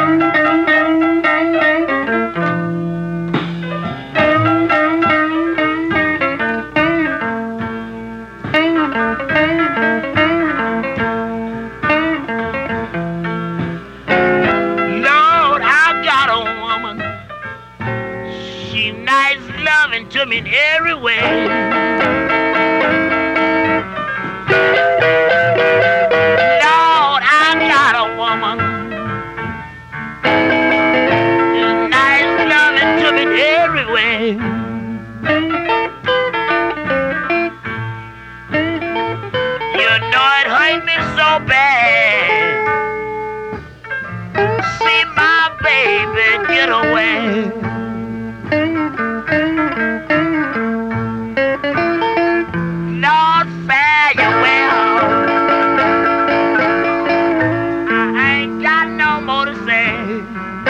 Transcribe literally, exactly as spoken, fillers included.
Lord, I got a woman. She nice, loving to me in every way. Lord, I got a woman. She's nice, loving to me in every way. You know it hurt me so bad. See my baby get away. Lord, farewell. I ain't got no more to say.